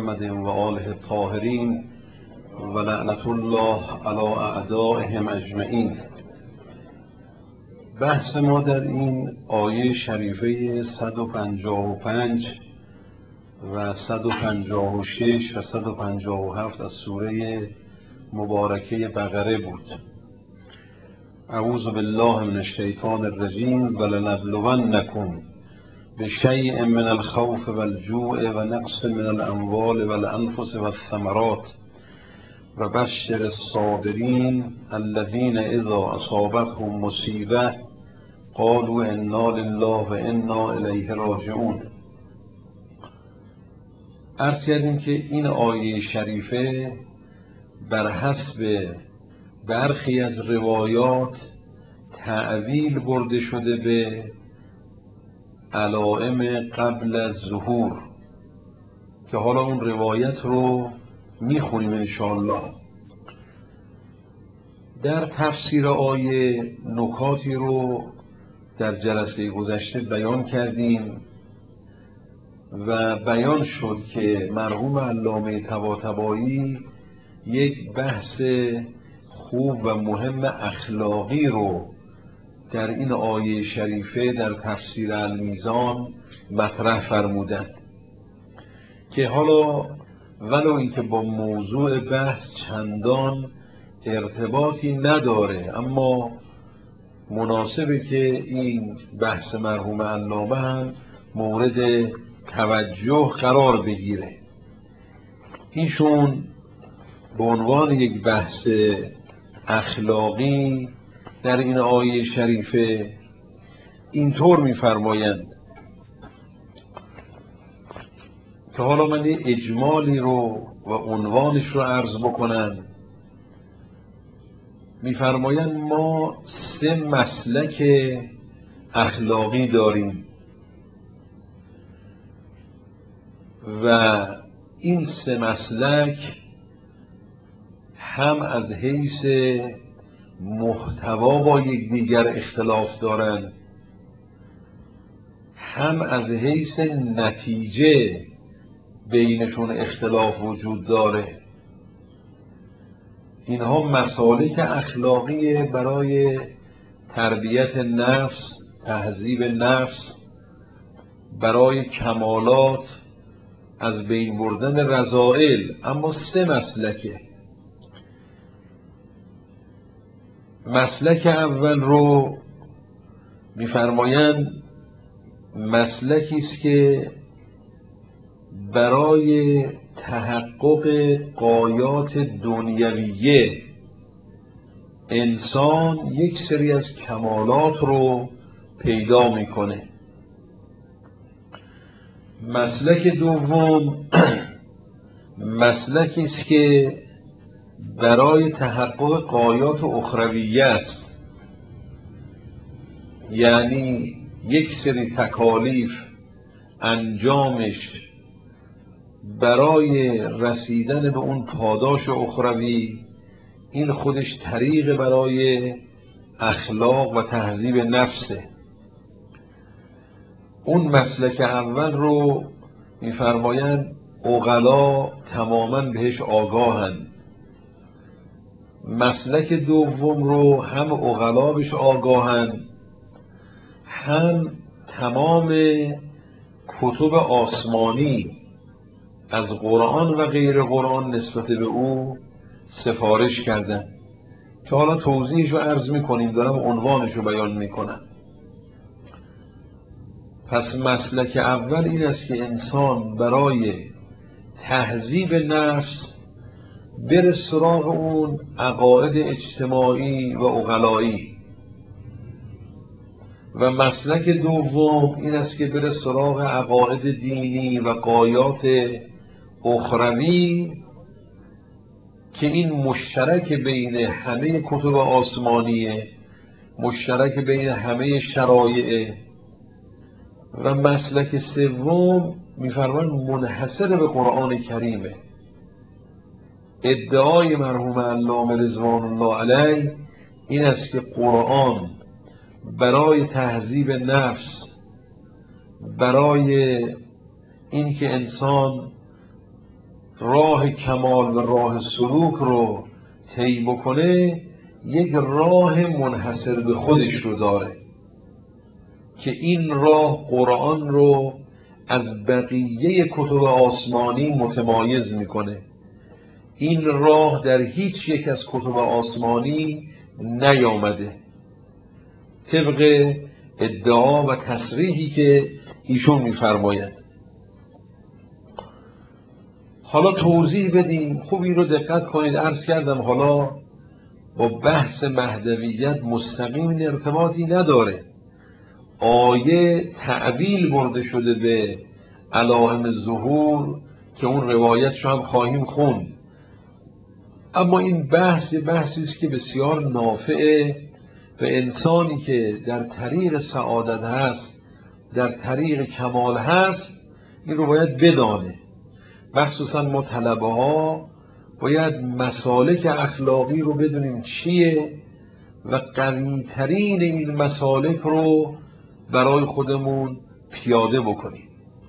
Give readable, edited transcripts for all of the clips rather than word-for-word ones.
محمد و آله الطاهرین و لعنت الله علی اعدائهم اجمعین. بحث ما در این آیه شریفه 155 و 156 و 157 از سوره مبارکه بقره بود. اعوذ بالله من الشیطان الرجیم ولنبلونکم بشیء من الخوف والجوع ونقص من الاموال والانفس والثمرات وبشر الصابرین الذین اذا اصابتهم مصیبه قالوا انا لله و انا الیه راجعون. عرض کردیم که این آیه شریفه بر حسب برخی از روایات تعویل برده شده به علائم قبل از ظهور که حالا اون روایت رو میخونیم انشاءالله. در تفسیر آیه نکاتی رو در جلسه گذشته بیان کردیم و بیان شد که مرحوم علامه طباطبایی یک بحث خوب و مهم اخلاقی رو در این آیه شریفه در تفسیر المیزان مطرح فرمودند که حالا ولو اینکه با موضوع بحث چندان ارتباطی نداره اما مناسبه که این بحث مرحوم علامه هم مورد توجه قرار بگیره. ایشون به عنوان یک بحث اخلاقی در این آیه شریفه اینطور می‌فرمایند که حالا من یه اجمالی رو و عنوانش رو عرض بکنم. می‌فرمایند ما 3 مسلک اخلاقی داریم و این 3 مسلک هم از حیث محتوا با یکدیگر اختلاف دارند، هم از حیث نتیجه بینشون اختلاف وجود داره. اینها مسالک اخلاقی برای تربیت نفس، تهذیب نفس، برای کمالات، از بین بردن رذائل. اما 3 مسلکه. مسلک اول رو می‌فرمایند مسلکی است که برای تحقق غایات دنیویه انسان یک سری از کمالات رو پیدا میکنه. مسلک دوم مسلکی است که برای تحقق غایات اخرویه است، یعنی یک سری تکالیف انجامش برای رسیدن به اون پاداش اخروی، این خودش طریق برای اخلاق و تهذیب نفسه. اون مسلک اول رو می‌فرمایند عقلا تماماً بهش آگاهند. مسلک دوم رو هم عقلا بهش آگاهند، هم تمام کتب آسمانی از قرآن و غیر قرآن نسبت به او سفارش کردن که حالا توضیحش رو عرض میکنیم، دارم عنوانش رو بیان میکنم. پس مسلک اول این است که انسان برای تهذیب نفس بره سراغ اون عقاید اجتماعی و عقلایی، و مسلک دوم این است که بره سراغ عقاید دینی و غایات اخروی که این مشترک بین همه کتب آسمانیه، مشترک بین همه شرایع. و مسلک سوم می‌فرمایند منحصر به قرآن کریمه. ادعای مرحوم علامه رضوان الله علیه این است که قرآن برای تهذیب نفس، برای اینکه انسان راه کمال و راه سلوک رو طی بکنه، یک راه منحصر به خودش رو داره که این راه قرآن رو از بقیه کتب آسمانی متمایز میکنه. این راه در هیچ یک از کتب آسمانی نیامده، طبق ادعا و تصریحی که ایشون میفرماید. حالا توضیح بدیم. خوب این رو دقت کنید. عرض کردم حالا با بحث مهدویت مستقیم ارتباطی نداره. آیه تعبیل برده شده به علائم ظهور که اون روایتش هم خواهیم خوند، اما این بحثی است که بسیار نافعه به انسانی که در طریق سعادت هست، در طریق کمال هست. این رو باید بدانه. مخصوصا ما طلبه ها باید مسالک اخلاقی رو بدونیم چیه و قوی ترین این مسالک رو برای خودمون پیاده بکنیم.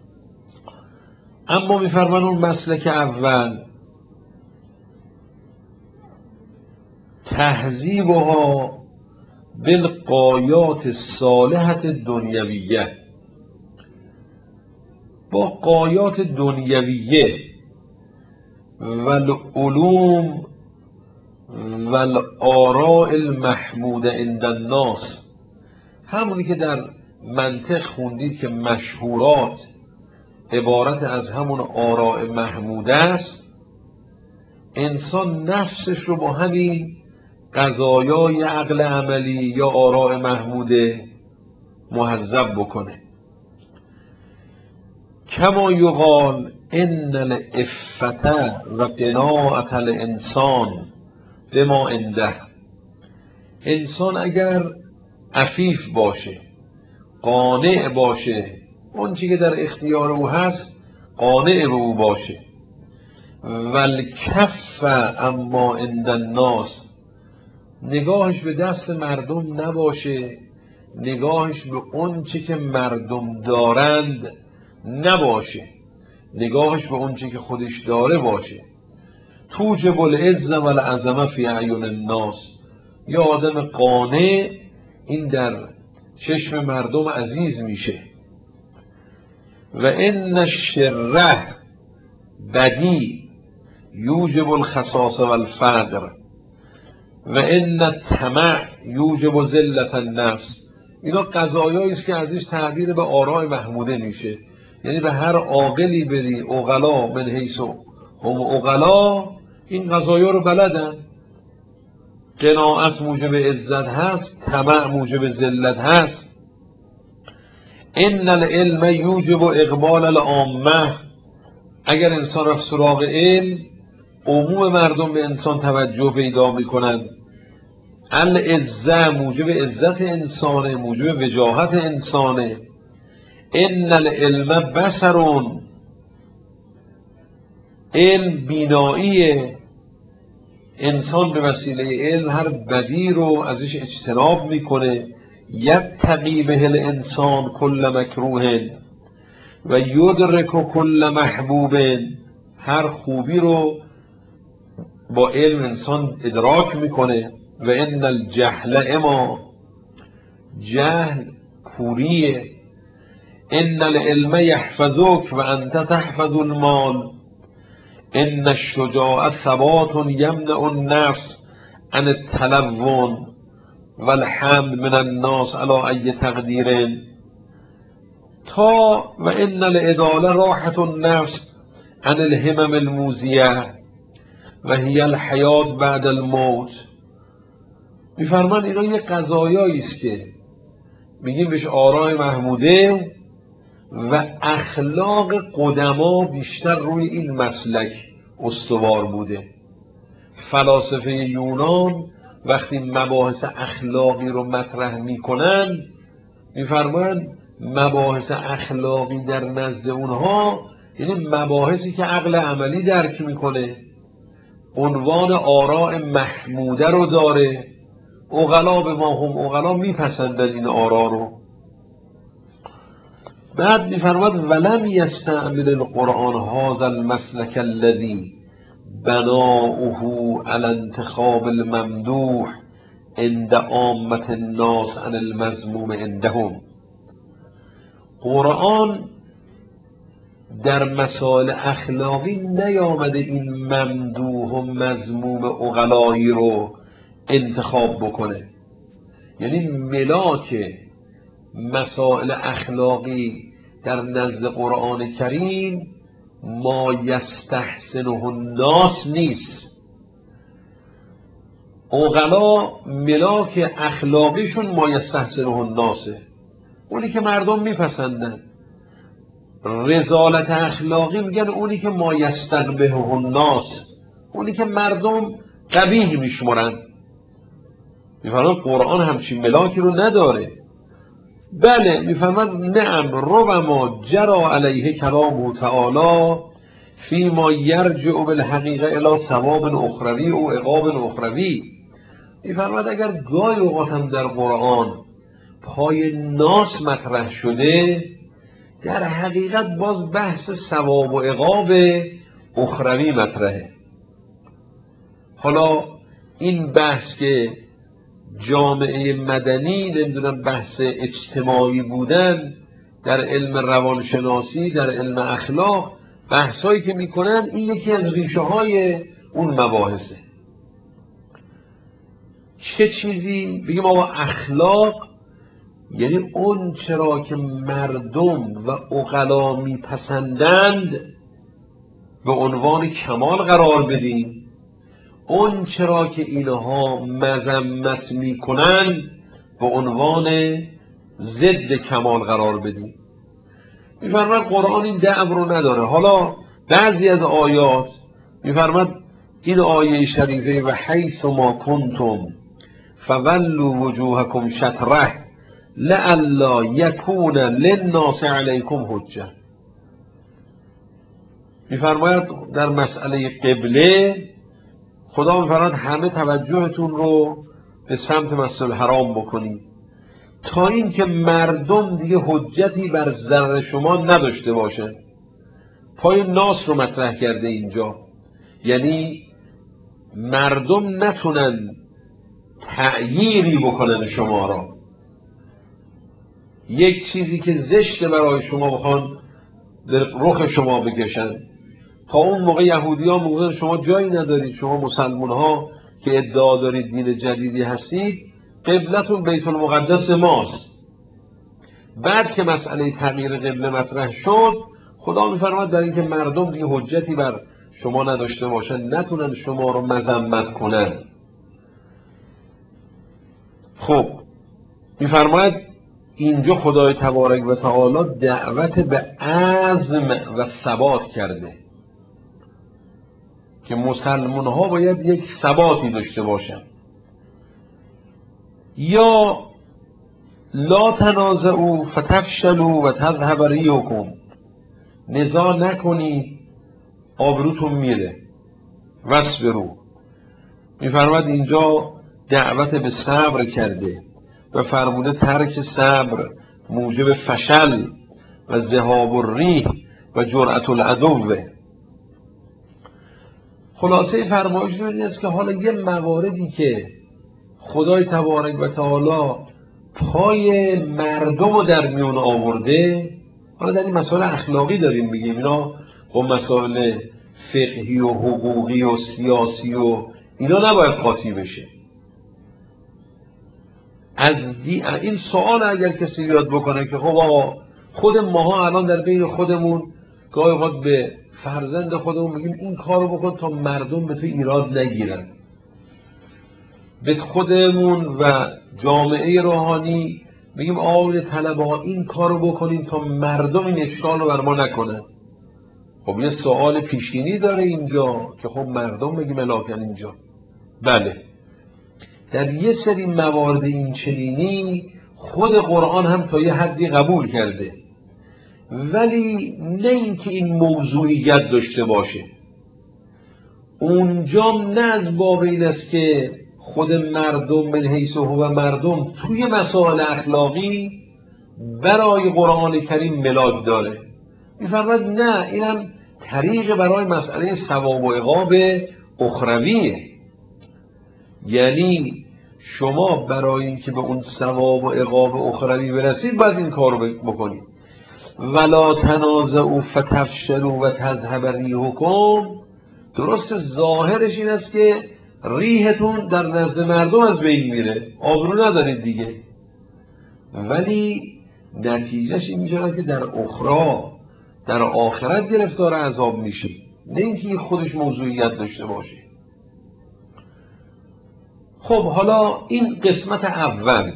اما میفرمان اون مسلک اول تهذیبها بالغایات صالحت دنیویه، با غایات دنیویه و العلوم و الآراء المحمود عند الناس، همونی که در منطق خوندید که مشهورات عبارت از همون آراء محمود است. انسان نفسش رو با همین قضایای عقل عملی یا آراء محموده مهذب بکنه. کما یقال ان العفة و قناعة الانسان بما عنده، انسان اگر عفیف باشه، قانع باشه، اون چیزی که در اختیار او هست قانع به او باشه، والکف اما عند الناس، نگاهش به دست مردم نباشه، نگاهش به اون چی که مردم دارند نباشه، نگاهش به اون چی که خودش داره باشه. توجب العز و العظمه فی اعین الناس، یا آدم قانع این در چشم مردم عزیز میشه. و ان الشره بدی یوجب الخصاص و الفقر و ان الطمع یوجب ذلت النفس. اینا قضایایی است که ازش تعبیر به آراء محموده میشه. یعنی به هر عاقلی بری، عقلا من حیث هم عقلا، این قضایا رو بلدن. قناعت موجب عزت هست، طمع موجب ذلت هست. ان العلم یوجب اقبال العامه، اگر انسان رفت سراغ علم، عموم مردم به انسان توجه پیدا میکنن. العزه موجب عزت انسانه، موجب وجاهت انسانه. ان العلم بصرون، علم بیناییه. انسان به وسیله علم هر بدی رو ازش اجتناب میکنه. یتقی به الانسان کل مکروه و یدرک کل محبوب، هر خوبی رو با علم انسان ادراک میکنه. و ان الجهل اما، جهل کوریه. ان العلم یحفظک و انت تحفظ المال. ان الشجاع ثبات یمنع النفس عن التلون و الحمد من الناس علی ای تقدیر. تا و ان العداله راحت النفس عن الهمم الموزیه و هی الحیات بعد الموت. میفرمان اینا یه قضایایی است که میگیم بهش آراء محموده و اخلاق قدما بیشتر روی این مسلک استوار بوده. فلاسفه یونان وقتی مباحث اخلاقی رو مطرح میکنن، میفرمان مباحث اخلاقی در نزد اونها یعنی مباحثی که عقل عملی درک میکنه، عنوان آراء محموده رو داره. عقلا به ما هم عقلا میپسندن این آراء رو. بعد میفرماد ولم یستعمل القرآن هذا المسلک الذی بناؤه علی انتخاب الممدوح عند عامة الناس عن المذموم عندهم. قرآن در مسائل اخلاقی نیامده این ممدوح و مذموم عقلایی رو انتخاب بکنه، یعنی ملاک مسائل اخلاقی در نزد قرآن کریم ما یستحسنه الناس نیست. عقلا ملاک اخلاقیشون ما یستحسنه الناسه، اونی که مردم میپسندن. رذالت اخلاقی میگن اونی که ما یستقبحه الناس، اونی که مردم قبیح میشمرن. میفرماد قرآن همچین ملاکی رو نداره. بله میفرماد نعم ربما جرا علیه کلامه تعالی فیما یرجع بالحقیقه الی ثواب اخروی و عقاب اخروی. میفرماد اگر گاهی اوقات هم در قرآن پای ناس مطرح شده، در حقیقت باز بحث ثواب و عقاب اخروی مطرحه. حالا این بحث که جامعه مدنی نمیدونم بحث اجتماعی بودن در علم روانشناسی، در علم اخلاق، بحثایی که میکنن، این یکی از ریشه های اون مباحثه. چه چیزی؟ بگیم آقا اخلاق یعنی اون چرا که مردم و عقلا میپسندند به عنوان کمال قرار بدیم، اون چرا که اینها مذمت میکنن به عنوان ضد کمال قرار بدیم. میفرماد قرآن این دعو رو نداره. حالا بعضی از آیات میفرماد این آیه شریفه و حیث ما کنتم فولوا وجوهکم شطره لئلا یکون للناس علیکم حجه. میفرماید در مسئله قبله خدا میفرماید همه توجهتون رو به سمت مسجد الحرام بکنید تا اینکه مردم دیگه حجتی بر ضرر شما نداشته باشه. پای ناس رو مطرح کرده اینجا، یعنی مردم نتونن تغییری بکنن شما را. یک چیزی که زشته برای شما بخوان در رخ شما بکشن. تا اون موقع یهودی ها موقع شما جایی ندارید، شما مسلمان ها که ادعا دارید دین جدیدی هستید، قبلتون بیت المقدس ماست. بعد که مسئله تغییر قبله مطرح شد، خدا میفرماد در اینکه مردم دیگه حجتی بر شما نداشته باشن، نتونن شما رو مذمت کنن. خب میفرماید اینجا خدای تبارک و تعالی دعوت به عزم و ثبات کرده که مسلمان ها باید یک ثباتی داشته باشن. یا لا تنازعوا فتفشلوا و تذهب ریحکم، نزاع نکنید آبروتون میره. واصبروا، میفرماد اینجا دعوت به صبر کرده و فرموده ترک صبر موجب فشل و ذهاب الریح و جرأت العدو. خلاصه فرمایش این است که حالا یه مواردی که خدای تبارک و تعالی پای مردم رو در میون آورده، حالا در این مسائل اخلاقی داریم میگیم، اینا با مسائل فقهی و حقوقی و سیاسی و اینا نباید قاطی بشه. از این سوال اگر کسی یاد بکنه که خب آقا خود ماها الان در بین خودمون گاهی اوقات به فرزند خودمون میگیم این کارو بکن تا مردم به تو ایراد نگیرن، به خودمون و جامعه روحانی میگیم آقا طلبه ها این کارو بکنیم تا مردم این اشکال رو بر ما نکنن. خب یه سوال پیشینی داره اینجا که خب مردم بگیم ملاکن اینجا. بله در یه سری موارد این چنینی خود قرآن هم تا یه حدی قبول کرده، ولی نه اینکه این موضوعیت داشته باشه. اونجا نه از باب این است که خود مردم من حیث هو مردم توی مسائل اخلاقی برای قرآن کریم ملاک داره. میفرماید نه، اینم طریق برای مسئله ثواب و عقاب اخرویه. یعنی شما برای اینکه به اون ثواب و عقاب اخروی برسید باید این کار رو بکنید. ولا تنازعوا فتفشلوا و تذهب ریحکم. درست ظاهرش این است که ریحتون در نزد مردم از بین میره، آبرو ندارید دیگه، ولی نتیجهش این میشه که در اخرى، در آخرت گرفتار عذاب میشی، نه اینکه خودش موضوعیت داشته باشه. خب حالا این قسمت اول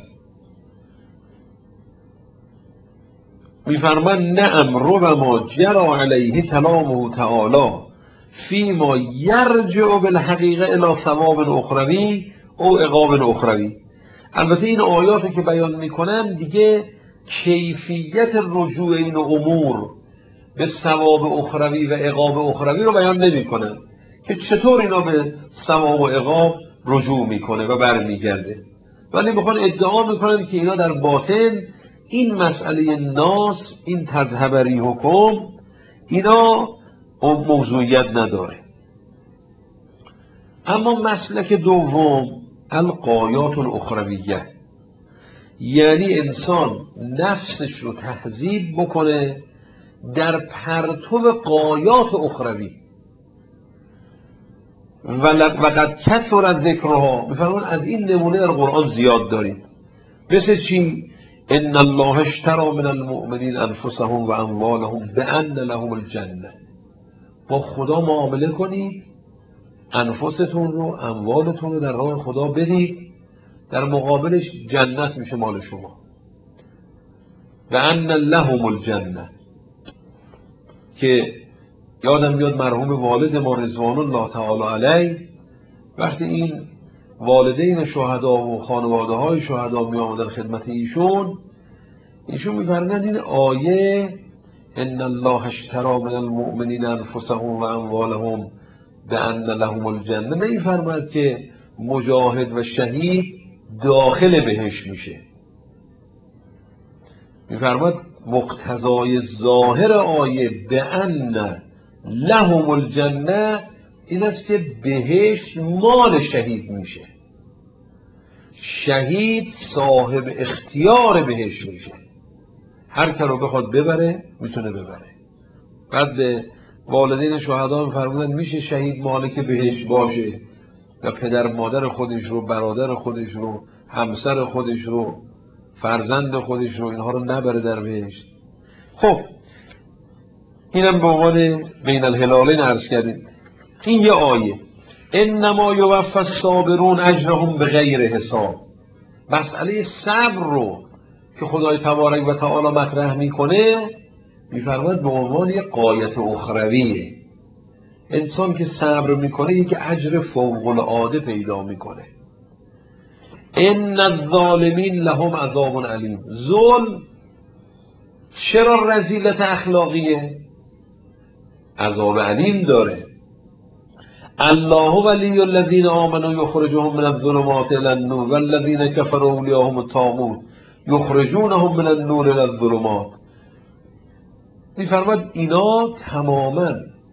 میفرمان نعم ربما جرى علیه کلامه تعالی فیما یرجع بالحقیقه الی ثواب اخروی او عقاب اخروی. البته این آیاتی که بیان میکنن دیگه کیفیت رجوع این امور به ثواب اخروی و عقاب اخروی رو بیان نمیکنن که چطور اینا به ثواب و عقاب رجوع میکنه و برمیگرده، ولی میخوان ادعا میکنن که اینا در باطن این مسئله ناس، این تذهب ریحکم، اینا موضوعیت نداره. اما مسلک دوم الغایات الاخرویه، یعنی انسان نفسش رو تهذیب بکنه در پرتو غایات اخروی. وقد کثر ذکرها، میفرمان از این نمونه در قرآن زیاد داریم. مثل چی؟ ان الله اشتری من المؤمنین انفسهم و اموالهم بان لهم الجنه. با خدا معامله کنید، انفستون رو، اموالتون رو در راه خدا بدید، در مقابلش جنت میشه مال شما. بان لهم الجنه، که یادم میاد مرحوم والد ما رضوان الله تعالی علیه وقتی این والدین شهدا و خانواده های شهدا می آمدن خدمت ایشون میفرمایند این آیه ان الله اشتری من المؤمنین انفسهم و اموالهم بان لهم الجنه نمیفرماید که مجاهد و شهید داخل بهشت میشه. میفرماید مقتضای ظاهر آیه بان لهم الجنه این است که بهشت مال شهید میشه، شهید صاحب اختیار بهشت میشه، هر که رو بخواد ببره میتونه ببره. بعد به والدین شهدا میفرمودن میشه شهید مالک بهشت باشه و پدر مادر خودش رو، برادر خودش رو، همسر خودش رو، فرزند خودش رو، اینها رو نبره در بهشت. خب اینم به عنوان بین الهلالین عرض کردیم. این یه آیه انما یوفی الصابرون اجرهم بغیر حساب. مسئله صبر رو که خدای تبارک و تعالی مطرح میکنه میفرماید به عنوان یک غایت اخرویه. انسان که صبر میکنه یک اجر فوق العاده پیدا میکنه. ان الظالمین لهم عذاب علیم. ظلم چرا رذیلت اخلاقیه؟ عذاب علیم داره. الله ولی الذین آمنوا یخرجهم من الظلمات الی النور والذین کفروا اولیاءهم الطاغوت یخرجونهم من النور الی الظلمات. میفرماید اینا تماما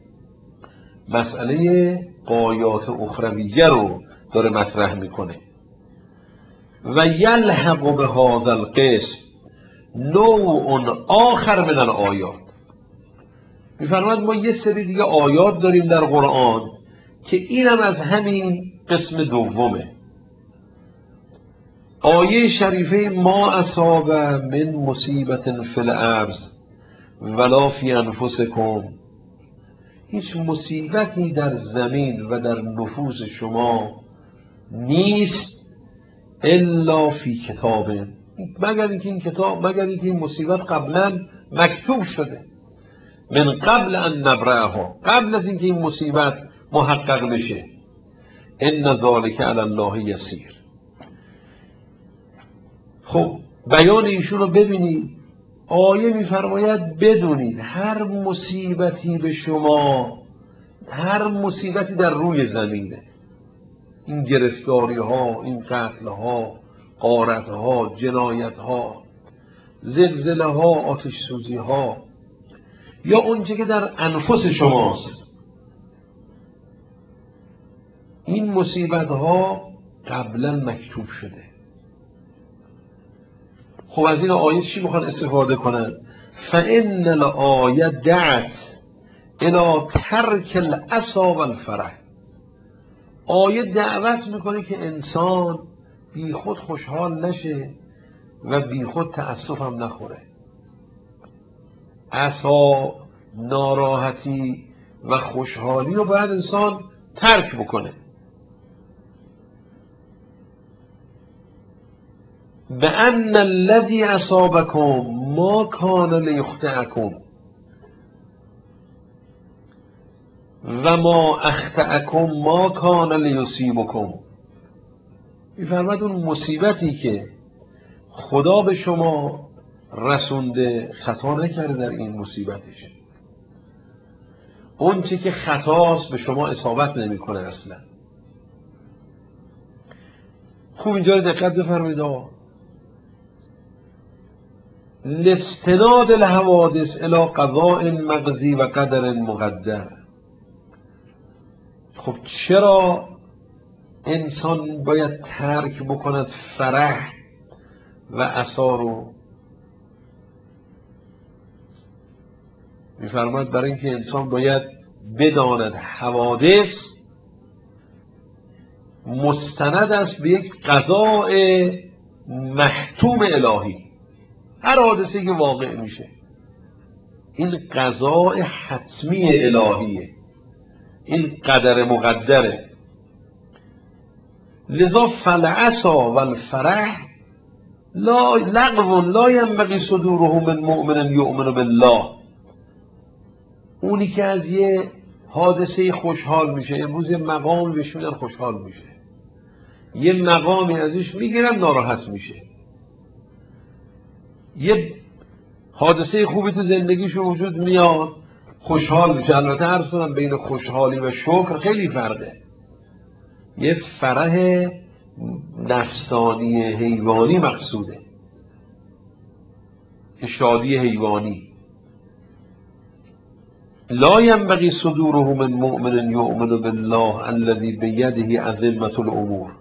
مسئله غایات اخرویه رو داره مطرح میکنه. و یلحق به هذا القسم نوع آخر من الآیات. میفرماید ما یه سری دیگه آیات داریم در قرآن که اینم از همین قسم دومه. آیه شریفه ما اصاب من مصیبت فی الارض ولا فی انفسکم. هیچ مصیبتی در زمین و در نفوس شما نیست الا فی کتاب، مگر اینکه این کتاب، مگر اینکه این مصیبت قبلا مکتوب شده، من قبل ان نبرأها، قبل از اینکه این مصیبت محقق بشه. ان ذلک علی الله یسیر. خب بیان ایشون رو ببینید. آیه میفرماید بدونید هر مصیبتی به شما، هر مصیبتی در روی زمینه، این گرفتاری ها، این قتل ها، غارت ها، جنایت ها، زلزله ها، آتش سوزی ها، یا اونچه که در انفس شماست، این مصیبت ها قبلا مکتوب شده. خب از این آیه چی میخوان استفاده کنن؟ فإن الآیه دعت الی ترک العصا والفرح. آیه دعوت میکنه که انسان بی خود خوشحال نشه و بی خود تأسف هم نخوره. عصا، ناراحتی و خوشحالی رو باید انسان ترک بکنه. بأن الذی اصابکم ما کان لیخطئکم و ما اخطأکم ما کان لیصیبکم. می‌فرماید اون مصیبتی که خدا به شما رسونده خطا نکرده در این مصیبتش. اون چی که خطاست به شما اصابت نمی‌کنه اصلا. خوب اینجا رو دقت بفرمایید. لاستناد الحوادث الی قضاء مقضی و قدر مقدر. خب چرا انسان باید ترک بکند فرح و عصا رو؟ می‌فرماید برای اینکه انسان باید بداند حوادث مستند است به یک قضاء محتوم الهی. هر حادثه که واقع میشه این قضاء حتمی الهیه، این قدر مقدره. لذا فالعصا والفرح لا لغو لا ينبغي صدوره من مؤمن یؤمن بالله. اونی که از یه حادثه خوشحال میشه، امروز یه مقام بهش میدن خوشحال میشه، یه مقامی ازش میگیرن ناراحت میشه، یه حادثه خوبی تو زندگیش وجود میاد خوشحال میشه. البته عرض کنم بین خوشحالی و شکر خیلی فرقه. یه فرح نفسانی حیوانی مقصوده، که شادی حیوانی. لا ينبغي صدوره من مؤمن یؤمن بالله الذي بیده عظمة الامور.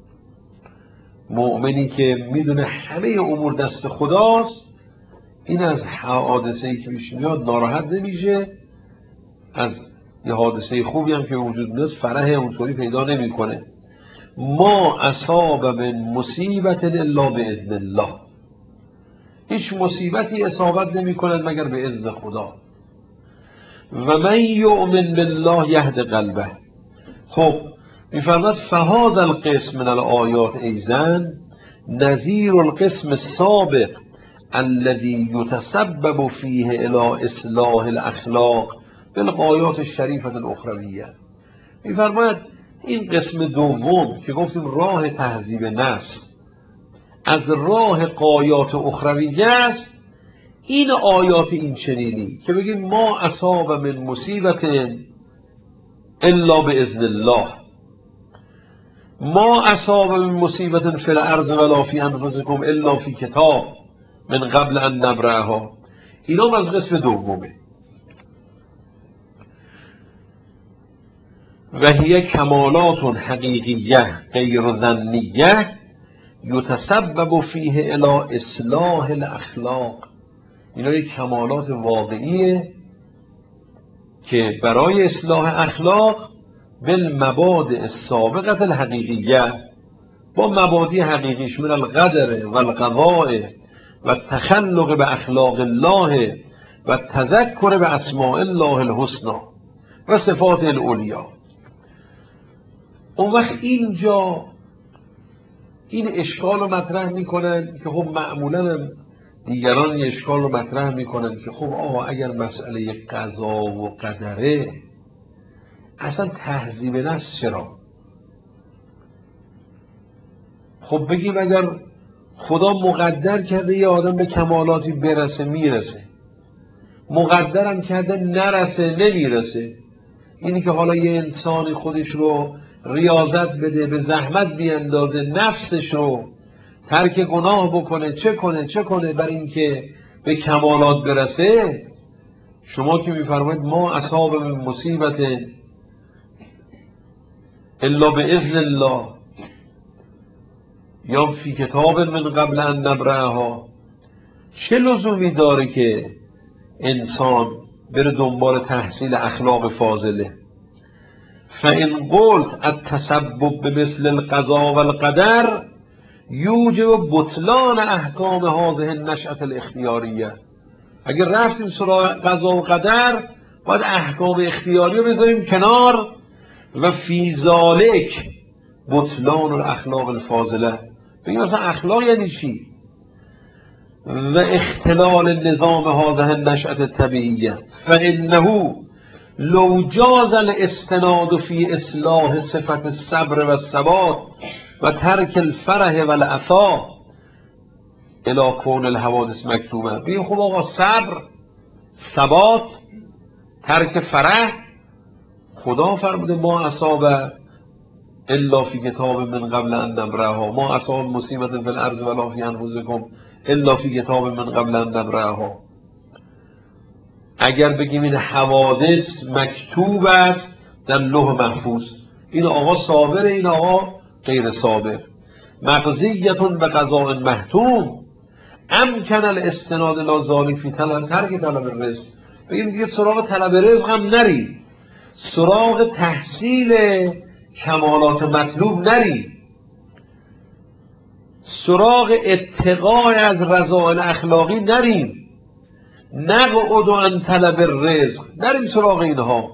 مؤمنی که میدونه همه امور دست خداست، این از حادثه‌ای که پیش میاد ناراحت نمیشه، از یه حادثه خوبی هم که وجود میاد فرح اونطوری پیدا نمیکنه. ما اصاب من مصیبت الا باذن الله. هیچ مصیبتی اصابت نمیکند مگر به اذن خدا. و من یؤمن بالله یهد قلبه. خب میفرماد فهذا القسم من الآیات ایضا نظیر القسم السابق الذي يتسبب فيه الى اصلاح الاخلاق بالغایات الشریفه الاخرویه. میفرماید این قسم دوم که گفتیم راه تهذیب نفس از راه غایات اخرویه است. این آیات این چنینی که بگیم ما اصاب من مصیبت الا باذن الله، ما اصاب من مصیبت فی الارض ولا فی انفسکم الا فی کتاب من قبل ان نبرأها. اینا از قسم دومه. و هی کمالات حقیقیه غیر ظنیه یتسبب فیه الی اصلاح الاخلاق. اینا یک کمالات واقعیه که برای اصلاح اخلاق بالمبادئ السابقه الحقیقیه، با مبادی حقیقیش من القدر و القضاء و تخلق به اخلاق الله و تذکر به اسماء الله الحسنی و صفات العلیا. اون وقت اینجا این اشکال رو مطرح میکنن که خب معمولا دیگران این اشکال رو مطرح میکنن که خب اگر مسئله قضا و قدره اصلا تهذیب نفس چرا؟ خب بگیم اگر خدا مقدر کرده یه آدم به کمالاتی برسه میرسه، مقدرم کرده نرسه نمیرسه. اینی که حالا یه انسانی خودش رو ریاضت بده، به زحمت بیندازه، نفسش رو ترک گناه بکنه، چه کنه برای اینکه به کمالات برسه. شما که میفرمایید ما اصحاب من مصیبت الا باذن الله یا فی کتاب من قبل ان نبرأها، چه لزومی داره که انسان بره دنبال تحصیل اخلاق فاضله؟ فإن قلت التسبب بمثل القضاء والقدر یوجب بطلان احکام هذه النشأة الاختیاریه. اگر رفتیم سراغ قضا و قدر باید احکام اختیاری رو بذاریم کنار و فی ذالک بطلان الاخلاق الفاضله. بگیم مثلا اخلاق یعنی چی؟ و اختلال نظام هذه النشأة الطبیعیه فانه لو جاز الاستناد فی اصلاح صفت الصبر و الثبات و ترک الفرح و العطا الی کون الحوادث مکتومه. بگیم خب آقا صبر، ثبات، ترک فرح، خدا فرموده ما اصاب الا فی کتاب من قبل ان نبرأها، ما اصاب مصیبت فی الارض ولا فی انفسکم الا فی کتاب من قبل ان نبرأها. اگر بگیم این حوادث مکتوب است در لوح محفوظ، این آقا صابره، این آقا غیر صابر، مقضیتون به قضاء محتوم امکن الاستناد لا ذالک فی ترک طلب الرزق. بگیم دیگه سراغ طلب رزق هم نری، سراغ تحصیل کمالات مطلوب نری، سراغ اتقای از رذائل اخلاقی نریم، نقعد عن طلب الرزق، نریم سراغ اینها.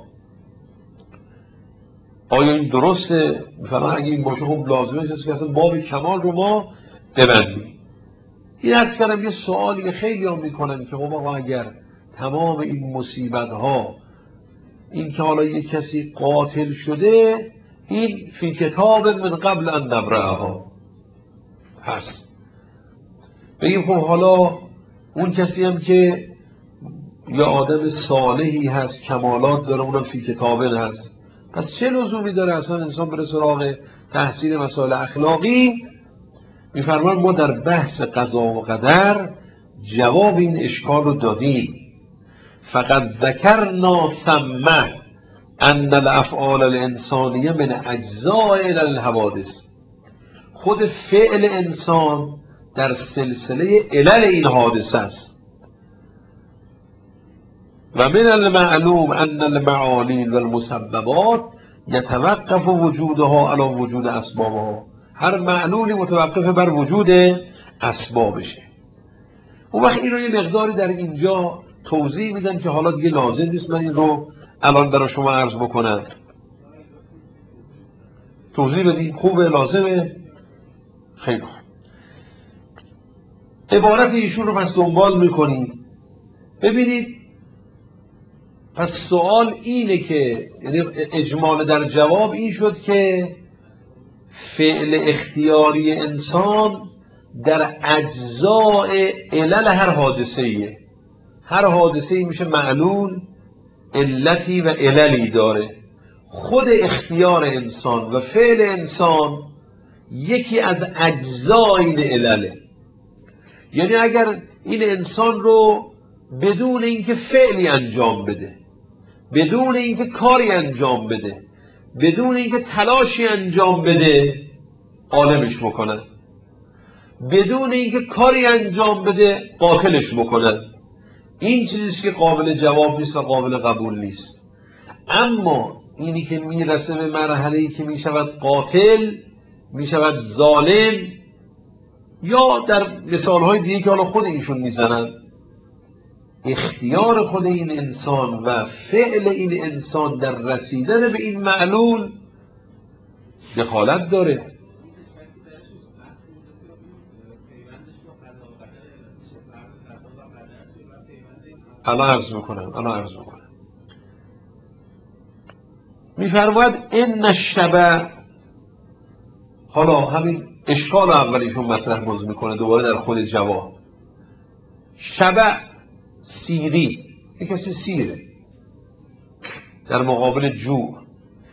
آیا این درسته؟ مثلا اگه این باشه خب لازمه که اصلا باب کمال رو ما ببندیم. این اکثرا یه سوالی خیلی هم میکنن که خب آقا اگر تمام این مصیبت ها، این که حالا یه کسی قاتل شده، این فی کتاب من قبل ان نبرأها هست، بگیم خب حالا اون کسی هم که یا آدم صالحی هست، کمالات داره، اونم فی کتابه هست، پس چه لزومی داره اصلا انسان بره سراغ تحصیل مسائل اخلاقی؟ میفرمان ما در بحث قضا و قدر جواب این اشکال رو دادیم. فقط ذکرنا ثم ان الافعال الانسانیه من اجزاء الحوادث، خود فعل انسان در سلسله علل این حادثه است. و من المعلوم ان المعالین و المسببات یتوقف وجودها علی وجود اسبابها، هر معلولی متوقف بر وجود اسبابشه. اون وقت این رو یه مقداری در اینجا توضیح میدن که حالا دیگه لازم نیست من این رو الان برای شما عرض بکنم. توضیح بدیم خوبه، لازمه، خیلی خوب. عبارت ایشون رو پس دنبال میکنیم. ببینید پس سوال اینه که یعنی اجمال در جواب این شد که فعل اختیاری انسان در اجزاء علل هر حادثه‌ایه. هر حادثه‌ای میشه معلول، علتی و عللی داره. خود اختیار انسان و فعل انسان یکی از اجزای این علله. یعنی اگر این انسان رو بدون اینکه فعلی انجام بده، بدون اینکه کاری انجام بده، بدون اینکه تلاشی انجام بده عالمش بکنن، بدون اینکه کاری انجام بده قاتلش بکنن، این چیزیست که قابل جواب نیست و قابل قبول نیست. اما اینی که میرسه به مرحله‌ای که میشود قاتل، میشود ظالم، یا در مثالهای دیگه که حالا خود ایشون میزنن، اختیار خود این انسان و فعل این انسان در رسیدن به این معلول دخالت داره. الان عرض میکنم. میفرماید این الشبع، حالا همین اشکال اولیشون مطرح باز میکنه دوباره در خود جواب. شبع سیری، یک کسی سیره در مقابل جوع،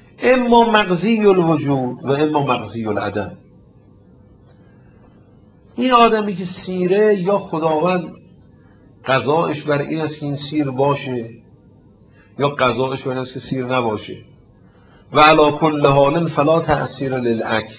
اما مغزی الوجود و اما مغزی العدم. این آدمی که سیره، یا خداوند قضایش بر این است که این سیر باشه، یا قضایش بر این است که سیر نباشه. و علی کل حال فلا تأثیر للعقل،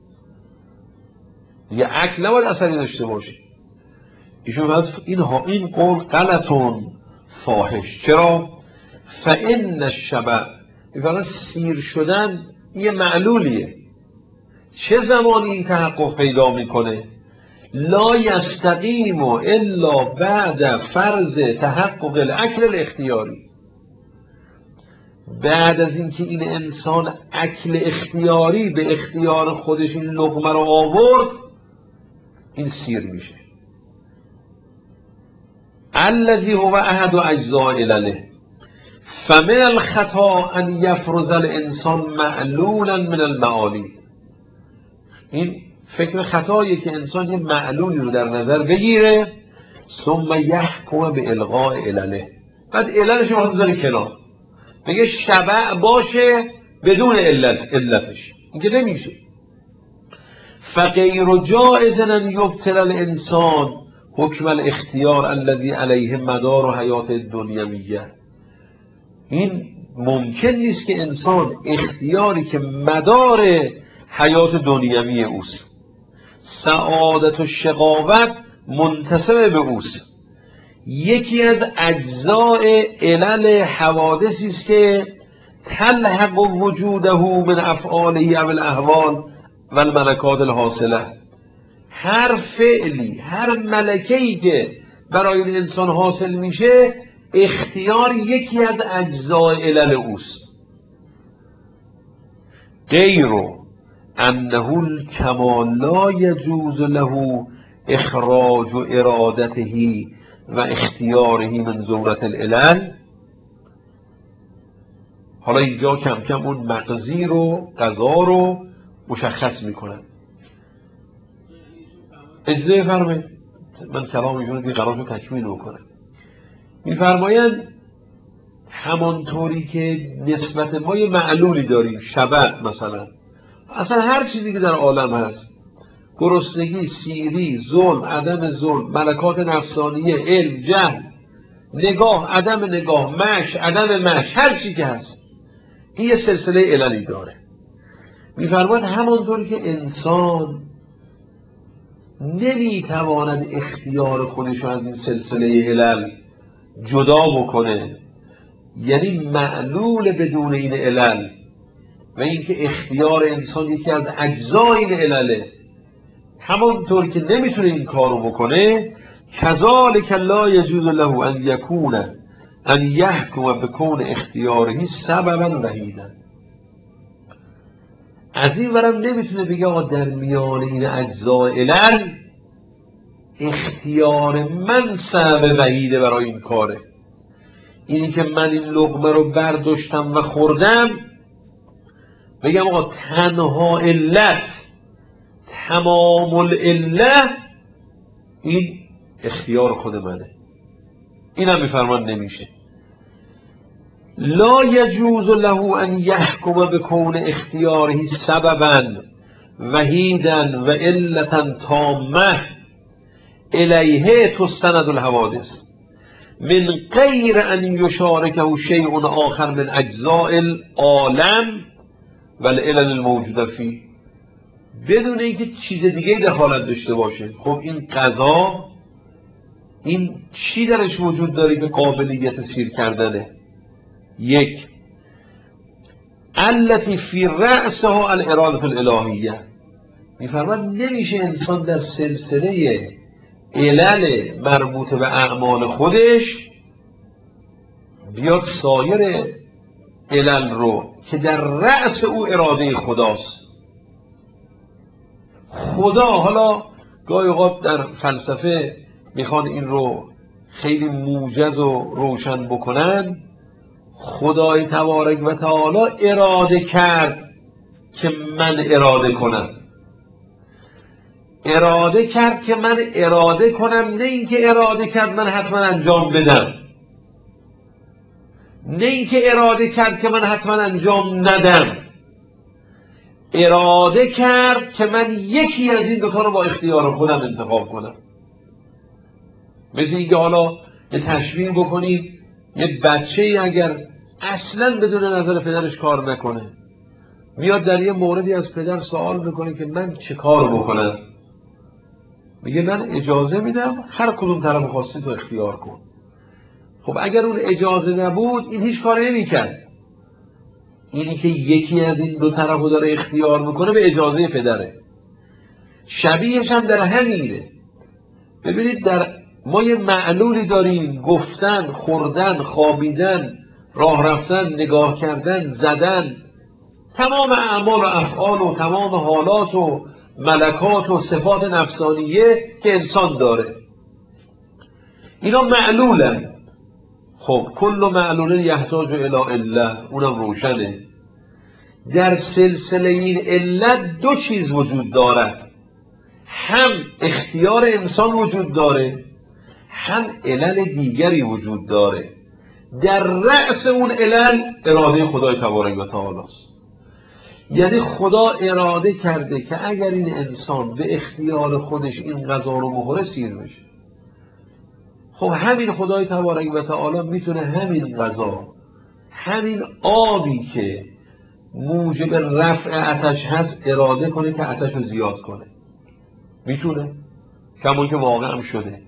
یه عقل نباید اثری داشته باشه. ایشون فرمود این قول غلطون فاحش. چرا؟ فإن الشبع، میگن سیر شدن یه معلولیه. چه زمانی این تحقق پیدا میکنه؟ لا یستقیم الا بعد فرض تحقق العقل الاختیاری، بعد از اینکه این انسان عقل اختیاری به اختیار خودش این لقمه رو آورد، این سیر میشه. الذی هو احد اجزاء العله فمن الخطا ان یفرض الانسان معلولا من المعالی. این فکر خطاییه که انسان یه معلولی رو در نظر بگیره، ثم یحکم به الغاء علله، بعد عللش رو بذاره کنار، بگه شبع باشه بدون علتش. این که نمیشه. فغیر جائز ان یبطل الانسان حکم الاختیار الذی علیه مدار حیات دنیویه. این ممکن نیست که انسان اختیاری که مدار حیات دنیوی اوست، سعادت و شقاوت منتسب به اوست، یکی از اجزاء علل حوادثی است که تلحق وجوده من افعاله و الاحوال و الملکات الحاصله. هر فعلی، هر ملکه‌ای که برای این انسان حاصل میشه، اختیار یکی از اجزاء علل اوست. غیرو انه الکمال لا یجوز له اخراج ارادته و اختیاره من زورت العلل. حالا اینجا کم کم اون مقضی رو، قضا رو مشخص میکنن. اجازه فرمایید من کلام ایشون رو قرار رو تکمیل بکنم. میفرمایند همانطوری که نسبت ما یه معلولی داریم، شبع مثلا، اصلا هر چیزی که در عالم هست، گرسنگی، سیری، ظلم، عدم ظلم، ملکات نفسانیه، علم، جهل، نگاه، عدم نگاه، مشی، عدم مشی، هر چی که هست این یه سلسله عللی داره. میفرماید همانطوری که انسان نمیتواند اختیار خودش از این سلسله علل جدا بکنه، یعنی معلول بدون این علل، و اینکه اختیار انسان یکی از اجزای این علله، همانطور که نمیتونه این کارو بکنه، کذالک لا یجوز له ان یکون ان یحکم بکون اختیاره سببا وحیدا. از این ورم نمیتونه بگه آقا در میان این اجزای علل اختیار من سبب وحیده برای این کاره. اینی که من این لقمه رو برداشتم و خوردم، بگم آقا تنها علت، تمام العله، این اختیار خود منه. این هم میفرمان نمیشه. لا یجوز له ان یحکم بکون اختیاره سببا وحیدا و علتا تامه الیه تستند الحوادث من غیر ان یشارکه شیء آخر من اجزاء العالم و العلل الموجوده فيه، بدون اینکه چیز دیگه دخالت داشته باشه. خب این قضا، این چی درش وجود داره که قابلیت سیر کردنه؟ یک، التی فی رأسها الاراده الالهیه. میفرماد نمیشه انسان در سلسله علل مربوط به اعمال خودش بیاد سایر علل رو که در رأس او اراده خداست. خدا، حالا گاهی اوقات در فلسفه میخوان این رو خیلی موجز و روشن بکنن، خدای تبارک و تعالی اراده کرد که من اراده کنم، اراده کرد که من اراده کنم، نه اینکه اراده کرد من حتما انجام بدم، نه اینکه اراده کرد که من حتما انجام ندم. اراده کرد که من یکی از این دوتا رو با اختیار خودم انتخاب کنم. مثل اینکه حالا یه تشبیه بکنیم، یه بچه‌ای اگر اصلا بدون نظر پدرش کار نکنه، میاد در یه موردی از پدر سوال میکنه که من چه کار بکنم، میگه من اجازه میدم هر کدوم طرف خواستی تو اختیار کن. خب اگر اون اجازه نبود این هیچ کار نمی‌کرد. اینی که یکی از این دو طرفو داره اختیار میکنه به اجازه پدره. شبیهش هم در همینه. ببینید در ما یه معلولی داریم، گفتن، خوردن، خوابیدن، راه رفتن، نگاه کردن، زدن، تمام اعمال و افعال و تمام حالات و ملکات و صفات نفسانیه که انسان داره، اینا معلولن. خب کل معلول یحتاج الی عله، اونم روشنه. در سلسله این علت دو چیز وجود دارد، هم اختیار انسان وجود داره، هم علل دیگری وجود داره. در رأس اون علل اراده خدای تبارک و تعالی است. یعنی خدا اراده کرده که اگر این انسان به اختیار خودش این غذا رو بخوره سیر میشه. خب همین خدای تبارک و تعالی میتونه همین غذا، همین آبی که موجب رفع آتش هست اراده کنه که آتش رو زیاد کنه. میتونه، کمون که واقع هم شده.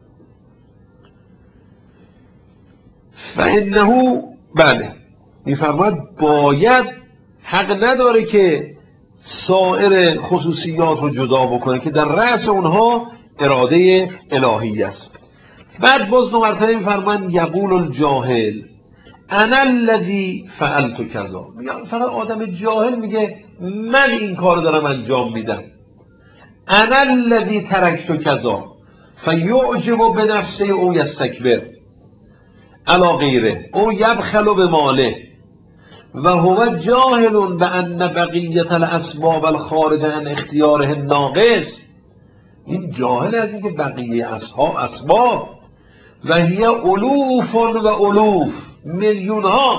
و انه، بله، میفرماید باید، حق نداره که سایر خصوصیات رو جدا بکنه که در رأس اونها اراده الهی است. بعد باز دو مرتبه میفرماید یقول الجاهل انا الذی فعلت کذا. فقط آدم جاهل میگه من این کار دارم انجام میدم. انا الذی ترکت کذا فیعجب بنفسه او یستکبر علی غیره او یبخل بماله و هو جاهل بان بقیت الاسباب الخارج عن اختیاره ناقص. این جاهل از اینکه بقیه اسباب و هی الوف و الوف، میلیون ها،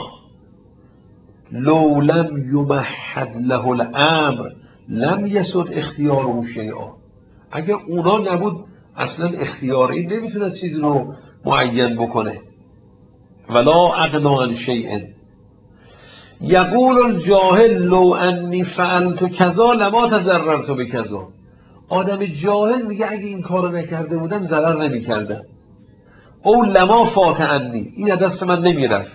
لو لم یمهد له الامر لم یسد اختیاره شیئا. اگر اونا نبود اصلا اختیاری نمیتونه چیزی رو معین بکنه. ولا اغنا عن شیء. یقول الجاهل لو انی فعلت کذا لما تضررت بکذا. آدم جاهل میگه اگه این کارو نکرده بودم ضرر نمیکردم. او لما فات عنی، این از دست من نمیرفت.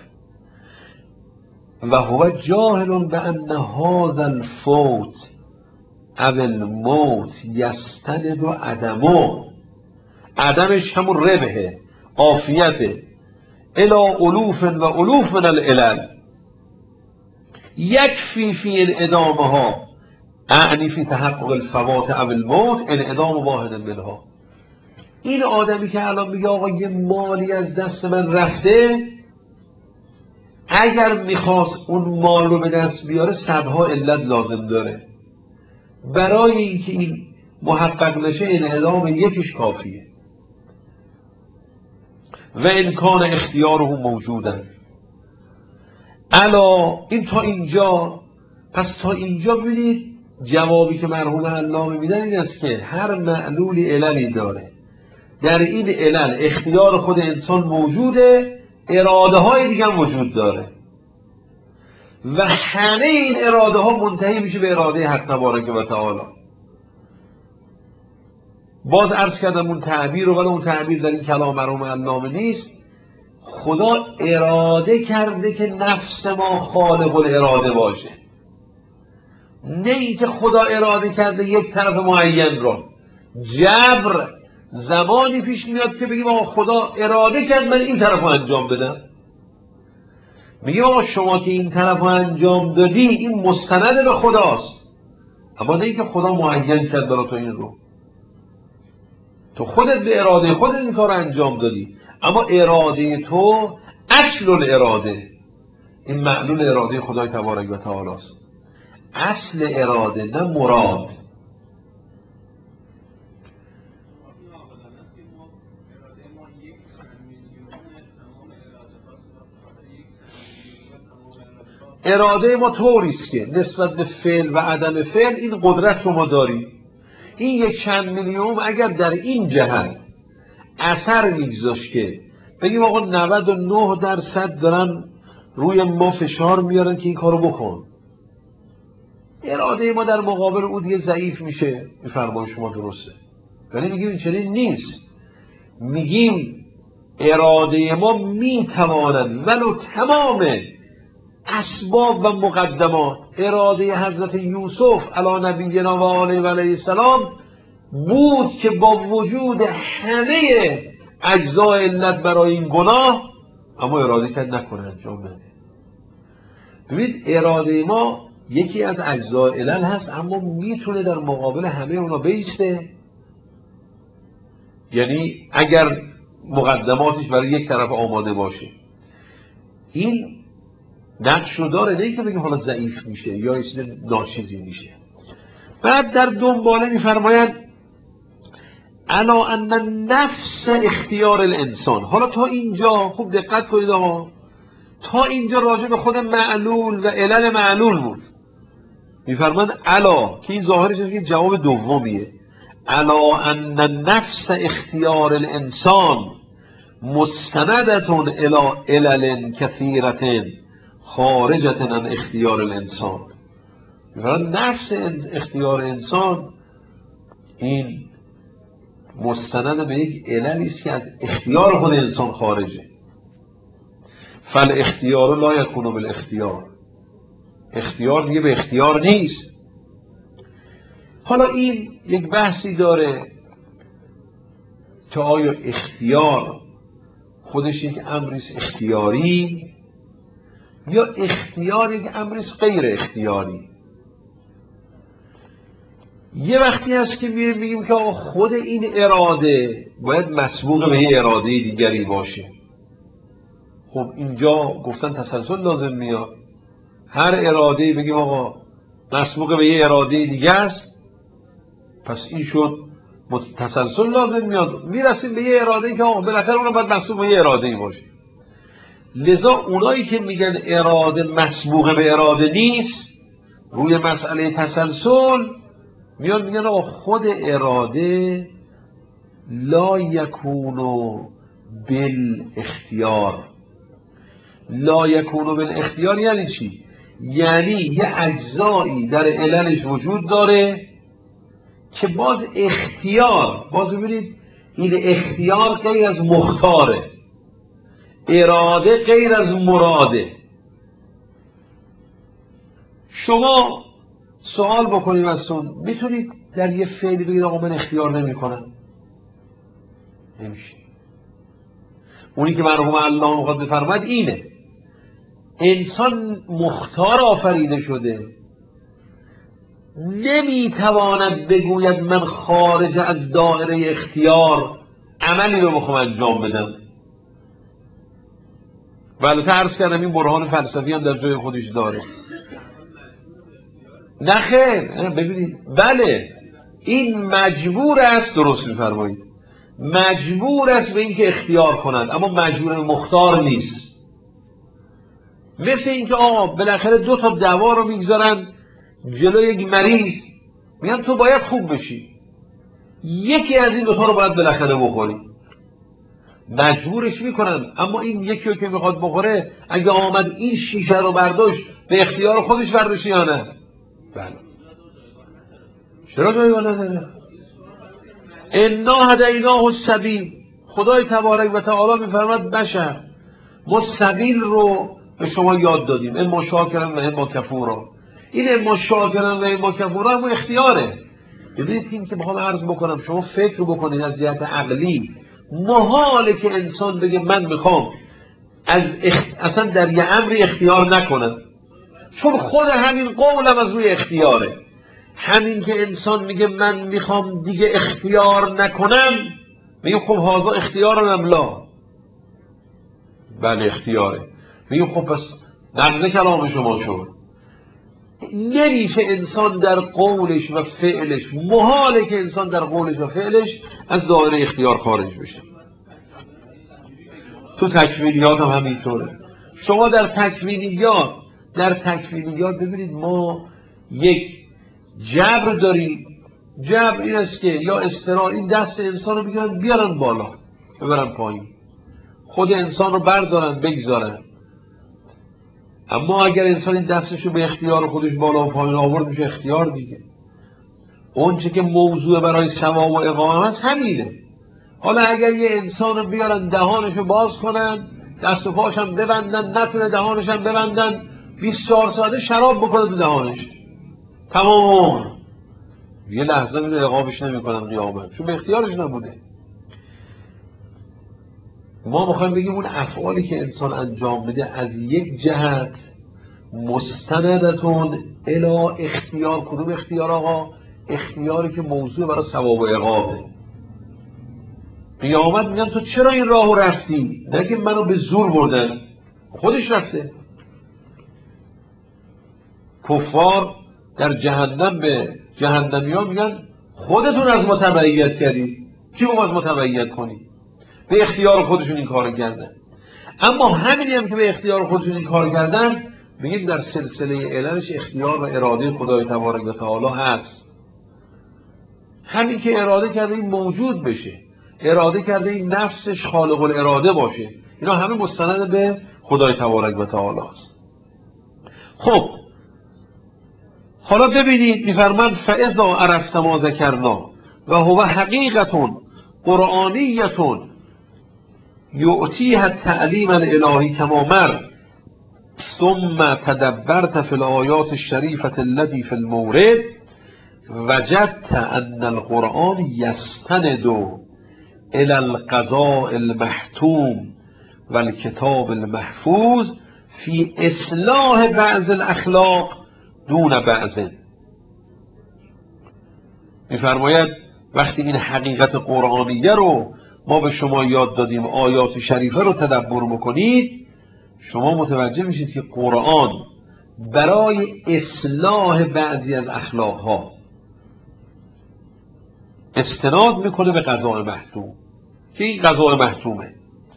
و هو جاهل بان هذا الفوت او الموت یستند عدمه. عدمش همون ربحه، عافیته. الی الوف و الوف من العلل یکفی فی انعدامها، اعنی فی تحقق الفوات او الموت انعدام واحد منها. این آدمی که الان میگه آقا یه مالی از دست من رفته، اگر میخواست اون مال رو به دست بیاره صدها علت لازم داره. برای اینکه این محقق نشه انعدام یکیش کافیه. و امکان اختیاره موجودن. الا، این تا اینجا. پس تا اینجا ببینید جوابی که مرحوم علامه میدن این است که هر معلولی عللی داره. در این علل اختیار خود انسان موجوده، اراده های دیگه هم وجود داره و همه این اراده ها منتهی میشه به اراده حق تبارک و تعالی. باز عرض کردم اون تعبیر رو، ولی اون تعبیر در این کلام مرحوم علامه نیست. خدا اراده کرده که نفس ما خالق الاراده باشه، نه اینکه خدا اراده کرده یک طرف معین رو. جبر زمانی پیش میاد که بگیم آقا خدا اراده کرد من این طرف رو انجام بدم. میگیم آقا شما که این طرف رو انجام دادی این مستند به خداست، اما نه اینکه خدا معین کرد برای تو این رو. تو خودت به اراده خودت این کار رو انجام دادی، اما اراده تو اصل الاراده، این معلول اراده خدای تبارک و تعالی است. اصل اراده نه مراد. اراده ما طوری است که نسبت به فعل و عدم فعل این قدرت رو ما داریم. این 1 میلیون اگر در این جهت اثر میگذاشت که بگیم آقا 99% دارن روی ما فشار میارن که این کارو بکن، اراده ما در مقابل اون دیگه ضعیف میشه. این فرمای شما درسته، ولی میگیم این چنین نیست. میگیم اراده ما میتواند ولو تمام اسباب و مقدمات اراده حضرت یوسف علی نبینا و آله و علیه السلام بود که با وجود همه اجزای علت برای این گناه اما اراده کرد نکنه، انجام بده. ببینید اراده ما یکی از اجزای علل هست اما میتونه در مقابل همه اونا بیسته. یعنی اگر مقدماتش برای یک طرف آماده باشه این نقش رو داره، نه که بگیم حالا ضعیف میشه یا یه چیز ناچیزی میشه. بعد در دنباله میفرماید الا ان نفس اختیار الانسان. حالا تا اینجا خوب دقت کنید آقا، تا اینجا راجع به خود معلول و علل معلول بود. میفرماید الا که این ظاهرش که جواب دومیه، الا ان نفس اختیار الانسان مستندتون الى علل کثیرة خارجة عن اختیار الانسان. میفرماید نفس اختیار انسان این مستند به یک عللی است که از اختیار خود انسان خارجه. فالاختیار لا یکون بالاختیار، اختیار دیگه به اختیار نیست. حالا این یک بحثی داره که آیا اختیار خودش یک امریست اختیاری یا اختیار یک امریست غیر اختیاری. یه وقتی هست که میگیم که خود این اراده باید مسبوق به یه اراده دیگری باشه. خب اینجا گفتن تسلسل لازم میاد. هر اراده بگیم آقا مسبوق به یه اراده دیگه است، پس این شد تسلسل لازم میاد. میرسیم به یه اراده که آقا بالاخره اونم باید مسبوق به یه اراده باشه. لذا اونایی که میگن اراده مسبوق به اراده نیست روی مسئله تسلسل میان میگن آقا خود اراده لا یکون بالاختیار. لا یکون بالاختیار یعنی چی؟ یعنی یه اجزایی در عللش وجود داره که باز اختیار، باز ببینید این اختیار غیر از مختاره، اراده غیر از مراده. شما سوال بکنیم ازتون، میتونید در یه فعلی بگید آقا من اختیار نمی کنم؟ نمیشه. اونی که مرحوم الله میخواد بفرماید اینه، انسان مختار آفریده شده، نمیتواند بگوید من خارج از دایره اختیار عملی رو بخوام انجام بدم. البته عرض کردم این برهان فلسفی هم در جای خودش داره. نه خیر، ببینید بله این مجبور است، درست میفرمایید، مجبور است به اینکه اختیار کند اما مجبور مختار نیست. مثل اینکه آقا بالاخره 2 تا دوا رو میگذارن جلوی یک مریض، میگن تو باید خوب بشی، یکی از این 2 تا رو باید بالاخره بخوری، مجبورش میکنن. اما این یکی رو که میخواد بخوره اگه آمد این شیشه رو برداشت به اختیار خودش برداشت یا نه؟ بله. چرا جایگاه نداره؟ انا هدیناه السبیل. خدای تبارک و تعالی میفرماد بشر ما سبیل رو به شما یاد دادیم، اما شاکرا و اما کفورا. این اما شاکرا و اما کفورا هم اختیاره. ببینید این که بخوام عرض بکنم شما فکر رو بکنید از جهت عقلی محاله که انسان بگه من میخوام اصلا در یه امری اختیار نکنم، چون خود همین قولم از روی اختیاره. همین که انسان میگه من میخوام دیگه اختیار نکنم، میگه خب هازا اختیارم لا. بله اختیاره. میگه خب پس نقض کلام شما شد. نمیشه انسان در قولش و فعلش، محاله که انسان در قولش و فعلش از دایره اختیار خارج بشه. تو تکوینیات هم همینطوره. شما در تکوینیات در تکوینیات ببینید ما یک جبر داریم. جبر این است که یا استراحت، این دست انسان رو بگیرن بیارن بالا ببرن پایین، خود انسان رو بردارن بگذارن. اما اگر انسان این دستش رو به اختیار خودش بالا و پایین آورد میشه اختیار دیگه. اون چه که موضوع برای ثواب و اقامه هست همینه. حالا اگر یه انسان رو بیارن دهانش رو باز کنن، دست و پاش هم ببندن، نتونه دهانش هم ببندن، 24 ساعته شراب بکنه تو دهانش، تمام، یه لحظه میره عقابش نمیکنن قیامت، چون به اختیارش نبوده. ما میخوایم بگیم اون افعالی که انسان انجام میده از یک جهت مستندتون الی اختیار. کدوم اختیار آقا؟ اختیاری که موضوع برای ثواب و عقابه. قیامت میگن تو چرا این راهو رفتی؟ نه که منو به زور بردن، خودش رفته. کفار در جهنم به جهنمیان میگن خودتون از ما تبعیت کردید، کی گفت از ما تبعیت کنی؟ به اختیار خودشون این کار کردن. اما همینی هم که به اختیار خودشون این کار کردن، میگیم در سلسله عللش اختیار و اراده خدای تبارک و تعالی هست. همین که اراده کرده این موجود بشه، اراده کرده این نفسش خالق الاراده باشه، اینا همه مستند به خدای تبارک و تعالی است. خب حالا ببینید میفرمند فاذا عرفت ما ذکرنا و هو حقیقت قرآنیت یعطیها التعلیم الالهی کما مر ثم تدبرت فی الآیات الشریفة التي في المورد وجدت ان القرآن یستند الى القضاء المحتوم والکتاب المحفوظ فی اصلاح بعض الاخلاق دون بعض. میفرماید وقتی این حقیقت قرآنیه رو ما به شما یاد دادیم، آیات شریفه رو تدبر بکنید، شما متوجه میشید که قرآن برای اصلاح بعضی از اخلاقها استناد میکنه به قضاء محتوم، که این قضاء محتومه.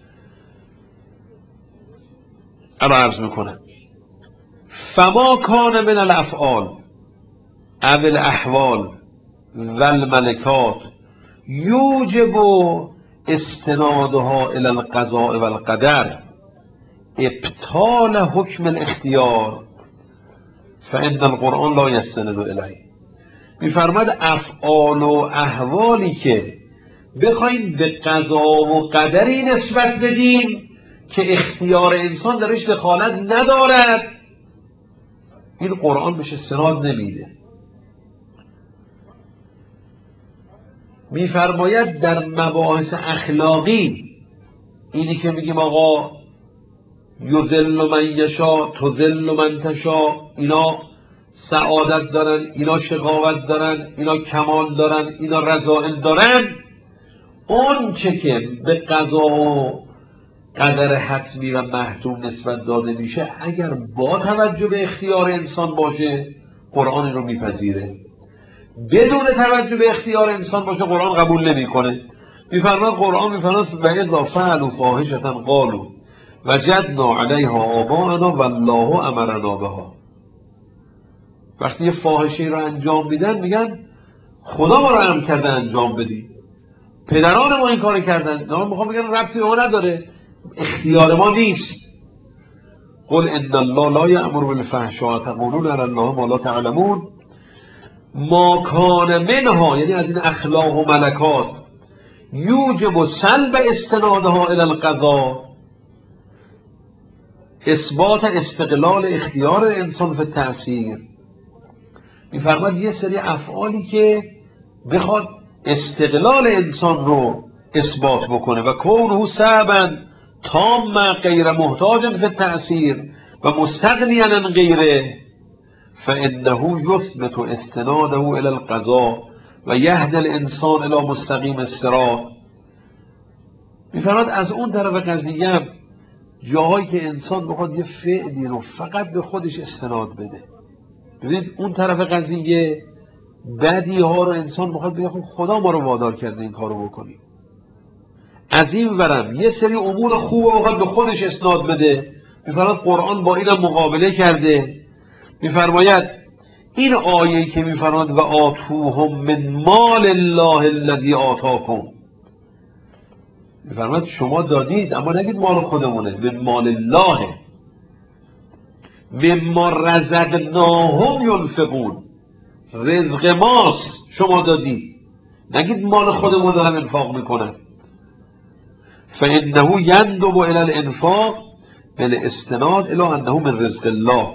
انا عرض میکنم فما کان من الافعال او الاحوال و الملکات یوجب استنادها الى القضاء و القدر ابطال حکم الاختیار فان القرآن لا یستند الیه. میفرماد افعال و احوالی که بخوایم به قضا و قدری نسبت بدیم که اختیار انسان درش دخالت ندارد، این قرآن بهش استناد نمیده. میفرماید در مباحث اخلاقی، اینی که میگیم آقا یذل من یشا تذل من تشا، اینا سعادت دارن، اینا شقاوت دارن، اینا کمال دارن، اینا رذائل دارن، اون چه که به قضا و قدر حتمی و محتوم نسبت داده میشه اگر با توجه به اختیار انسان باشه قرآن رو میپذیره، بدون توجه به اختیار انسان باشه قرآن قبول نمیکنه. میفرماد قرآن میفرماد و اذا فعلوا فاحشة قالوا وجدنا علیها آباءنا والله امرنا بها. وقتی یه فاحشه رو انجام میدن میگن خدا ما رو امر کرده انجام بدیم، پدران ما این کار کردن. نه میخوام بگن ربطی به ما نداره، اختیار ما نیست. قل ان الله لا یأمر بالفحشاء تقولون علی الله ما لا تعلمون. ما کان منها، یعنی از این اخلاق و ملکات، یوجب سلب استنادها الی القضاء، اثبات استقلال اختیار انسان فی تأثیر. میفرماد یه سری افعالی که بخواد استقلال انسان رو اثبات بکنه و کونه صعبا تام غیر محتاج فی تأثیر و مستغنیا عن غیره فانه یثبت استناده الى القضاء و یهدی الانسان الى مستقیم الصراط. میفرماد از اون طرف قضیه هم جاهایی که انسان بخواد یه فعلی رو فقط به خودش استناد بده، ببینید اون طرف قضیه بدی ها رو انسان بخواد بگه خدا ما رو وادار کرده این کارو بکنیم، از این ورم یه سری امور خوب بخواد به خودش اسناد بده، میفرماید قرآن با اینم مقابله کرده، میفرماید این آیه که میفرماید و آتوهم من مال الله الذی آتاکم، میفرماید شما دادید اما نگید مال خودمونه، من مال الله مما رزقناهم ینفقون، رزق ماست شما دادید، نگید مال خودمون دارن انفاق میکنن. فانه یندب الی الانفاق بالاستناد الی انه من رزق الله.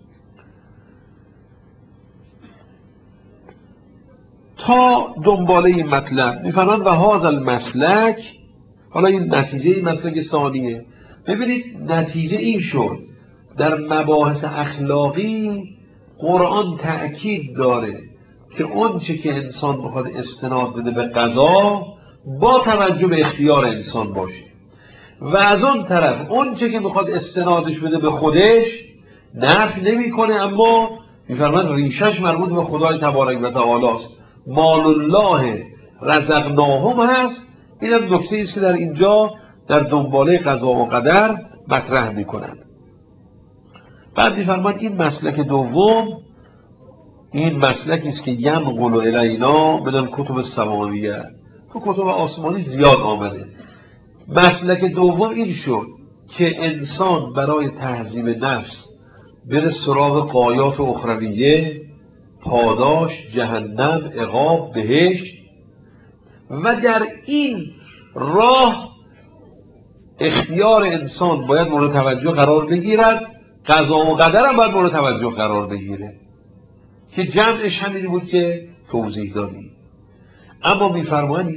تا دنباله این مطلب میفرمان و هذا المسلک، حالا این نتیجه این مسلک ثانیه. ببینید نتیجه این شد در مباحث اخلاقی قرآن تأکید داره که اون چه که انسان بخواد استناد بده به قضا با توجه به اختیار انسان باشه، و از اون طرف اون چه که میخواد استنادش بده به خودش نفی نمیکنه، اما میفرمان ریشش مربوط به خدای تبارک و تعالی است. مال الله رزقناهم هست. اینم نکته است که در اینجا در دنباله قضا و قدر مطرح میکنند. بعد میفرماید این مسلک دوم این مسلکی است که ینقل الینا من الکتب السماویه، تو کتب آسمانی زیاد آمده. مسلک دوم این شد که انسان برای تهذیب نفس بره سراغ غایات اخرویه، پاداش، جهنم، عقاب، بهشت، و در این راه اختیار انسان باید مورد توجه قرار بگیرد، قضا و قدر هم باید مورد توجه قرار بگیره که جمعش همینی بود که توضیح دادیم. اما میفرمایند